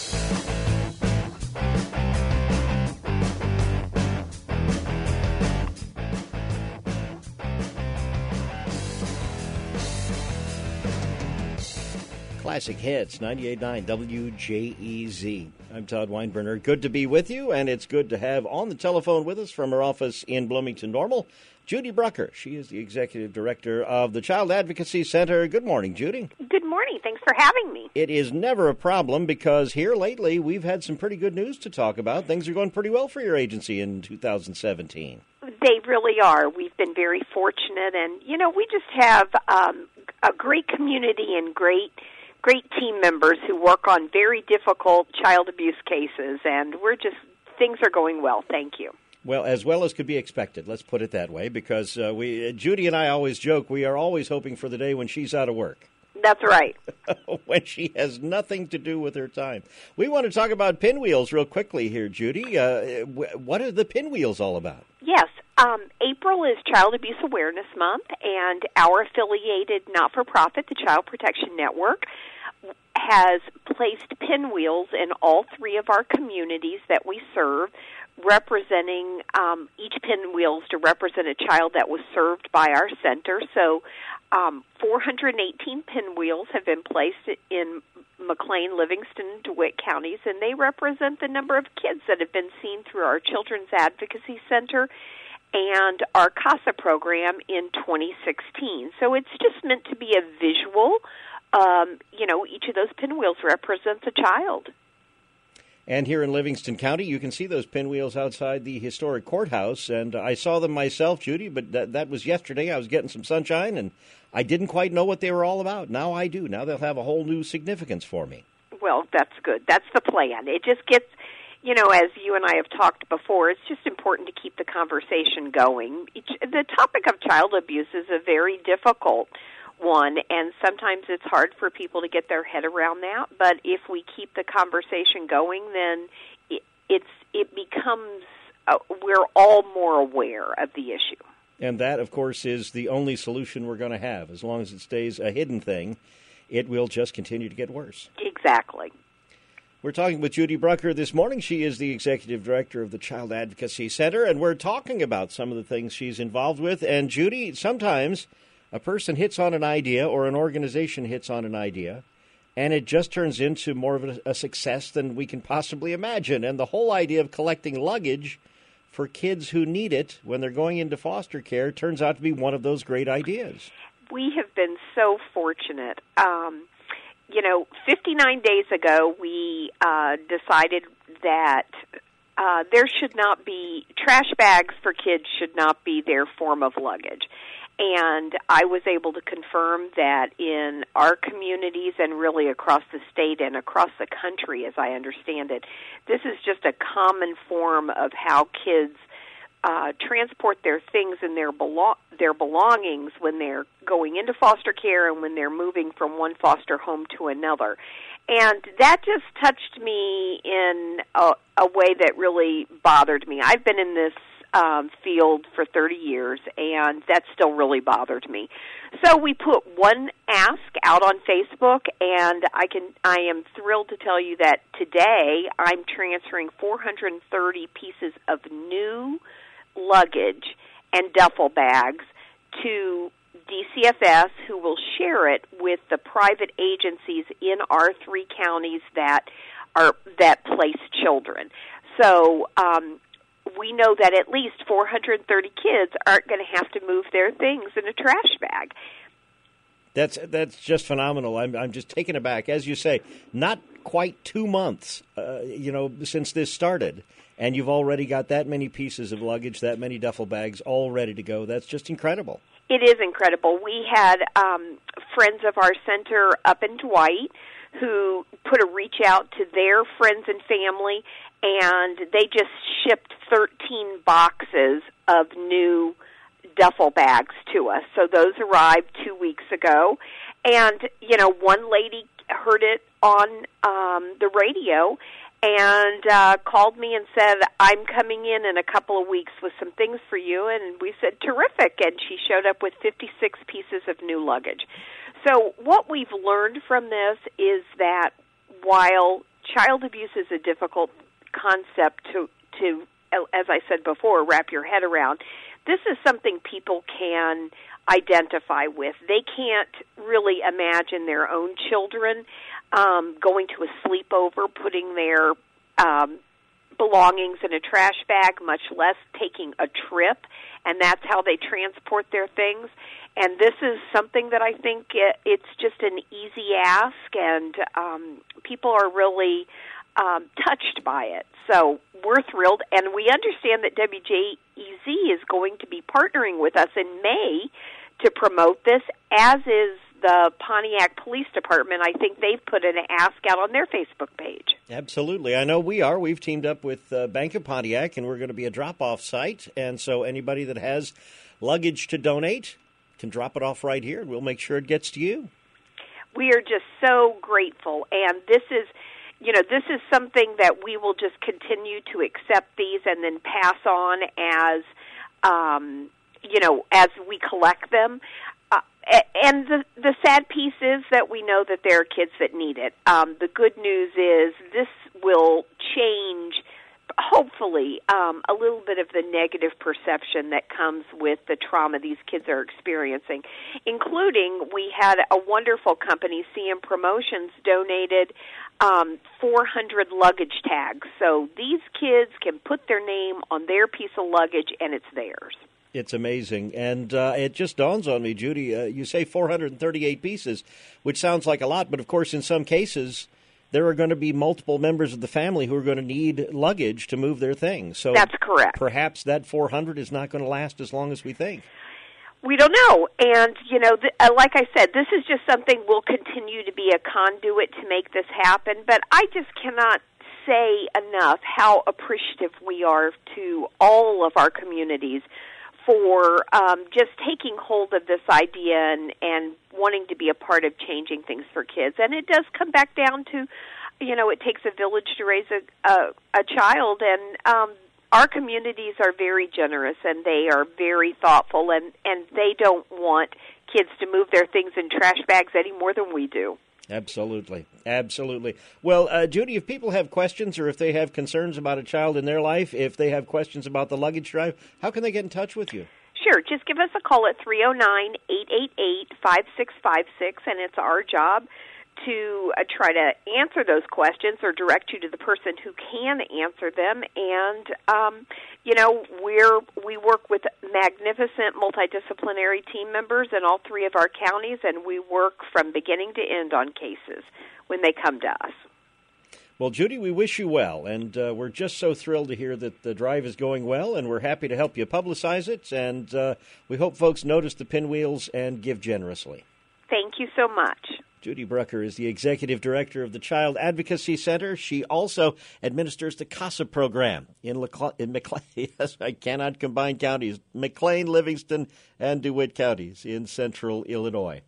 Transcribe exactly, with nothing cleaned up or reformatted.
Classic Hits, ninety-eight point nine W J E Z. I'm Todd Weinberner. Good to be with you, and it's good to have on the telephone with us from her office in Bloomington Normal, Judy Brucker. She is the Executive Director of the Child Advocacy Center. Good morning, Judy. Good morning. Thanks for having me. It is never a problem because here lately we've had some pretty good news to talk about. Things are going pretty well for your agency in two thousand seventeen. They really are. We've been very fortunate, and, you know, we just have um, a great community and great great team members who work on very difficult child abuse cases, and we're just, things are going well, thank you. Well, as well as could be expected, let's put it that way, because uh, we, Judy and I always joke, we are always hoping for the day when she's out of work. That's right. When she has nothing to do with her time. We want to talk about Pinwheels real quickly here, Judy. Uh, what are the Pinwheels all about? Yes. Um, April is Child Abuse Awareness Month, and our affiliated not-for-profit, the Child Protection Network, has placed pinwheels in all three of our communities that we serve, representing um, each pinwheels to represent a child that was served by our center. So um, four hundred eighteen pinwheels have been placed in McLean, Livingston, and DeWitt counties, and they represent the number of kids that have been seen through our Children's Advocacy Center and our CASA program in twenty sixteen. So it's just meant to be a visual. Um, you know, each of those pinwheels represents a child. And here in Livingston County, you can see those pinwheels outside the historic courthouse. And I saw them myself, Judy, but that, that was yesterday. I was getting some sunshine, and I didn't quite know what they were all about. Now I do. Now they'll have a whole new significance for me. Well, that's good. That's the plan. It just gets, you know, as you and I have talked before, it's just important to keep the conversation going. Each, the topic of child abuse is a very difficult one, and sometimes it's hard for people to get their head around that. But if we keep the conversation going, then it, it's it becomes uh, we're all more aware of the issue. And that, of course, is the only solution we're going to have. As long as it stays a hidden thing, it will just continue to get worse. Exactly. We're talking with Judy Brucker this morning. She is the Executive Director of the Child Advocacy Center, and we're talking about some of the things she's involved with. And, Judy, sometimes a person hits on an idea or an organization hits on an idea, and it just turns into more of a, a success than we can possibly imagine. And the whole idea of collecting luggage for kids who need it when they're going into foster care turns out to be one of those great ideas. We have been so fortunate. Um, you know, fifty-nine days ago, we uh, decided that uh, there should not be, trash bags for kids should not be their form of luggage. And I was able to confirm that in our communities and really across the state and across the country, as I understand it, this is just a common form of how kids uh, transport their things and their belo- their belongings when they're going into foster care and when they're moving from one foster home to another. And that just touched me in a, a way that really bothered me. I've been in this Um, field for thirty years, and that still really bothered me. So we put one ask out on Facebook, and I can I am thrilled to tell you that today I'm transferring four hundred thirty pieces of new luggage and duffel bags to D C F S, who will share it with the private agencies in our three counties that are that place children. So um, we know that at least four hundred thirty kids aren't going to have to move their things in a trash bag. That's that's just phenomenal. I'm I'm just taken aback. As you say, not quite two months, uh, you know, since this started, and you've already got that many pieces of luggage, that many duffel bags, all ready to go. That's just incredible. It is incredible. We had um, friends of our center up in Dwight who put a reach out to their friends and family, and they just shipped thirteen boxes of new duffel bags to us. So those arrived two weeks ago. And, you know, one lady heard it on um, the radio and uh, called me and said, I'm coming in in a couple of weeks with some things for you. And we said, terrific. And she showed up with fifty-six pieces of new luggage. So what we've learned from this is that while child abuse is a difficult concept to, to, as I said before, wrap your head around. This is something people can identify with. They can't really imagine their own children um, going to a sleepover, putting their um, belongings in a trash bag, much less taking a trip, and that's how they transport their things. And this is something that I think it, it's just an easy ask, and um, people are really um, touched by it. So we're thrilled, and we understand that W J E Z is going to be partnering with us in May to promote this, as is the Pontiac Police Department. I think they've put an ask out on their Facebook page. Absolutely. I know we are. We've teamed up with uh, Bank of Pontiac, and we're going to be a drop-off site. And so anybody that has luggage to donate can drop it off right here, and we'll make sure it gets to you. We are just so grateful. And this is, you know, this is something that we will just continue to accept these and then pass on as, um, you know, as we collect them. Uh, and the, the sad piece is that we know that there are kids that need it. Um, the good news is this will change, hopefully, um, a little bit of the negative perception that comes with the trauma these kids are experiencing, including we had a wonderful company, C M Promotions, donated um, four hundred luggage tags. So these kids can put their name on their piece of luggage, and it's theirs. It's amazing. And uh, it just dawns on me, Judy, uh, you say four hundred thirty-eight pieces, which sounds like a lot, but of course in some cases there are going to be multiple members of the family who are going to need luggage to move their things. So that's correct. Perhaps that four hundred is not going to last as long as we think. We don't know. And, you know, th- uh, like I said, this is just something we'll continue to be a conduit to make this happen. But I just cannot say enough how appreciative we are to all of our communities for um, just taking hold of this idea and, and wanting to be a part of changing things for kids. And it does come back down to, you know, it takes a village to raise a, a, a child, and um, our communities are very generous, and they are very thoughtful, and, and they don't want kids to move their things in trash bags any more than we do. Absolutely. Absolutely. Well, uh, Judy, if people have questions or if they have concerns about a child in their life, if they have questions about the luggage drive, how can they get in touch with you? Sure. Just give us a call at three oh nine, eight eight eight, five six five six, and it's our job to uh, try to answer those questions or direct you to the person who can answer them. And, um, you know, we're, we work with magnificent multidisciplinary team members in all three of our counties, and we work from beginning to end on cases when they come to us. Well, Judy, we wish you well, and uh, we're just so thrilled to hear that the drive is going well, and we're happy to help you publicize it, and uh, we hope folks notice the pinwheels and give generously. Thank you so much. Judy Brucker is the Executive Director of the Child Advocacy Center. She also administers the CASA program in, LeCla- in McLean. Yes, I cannot combine counties. McLean, Livingston, and DeWitt counties in central Illinois.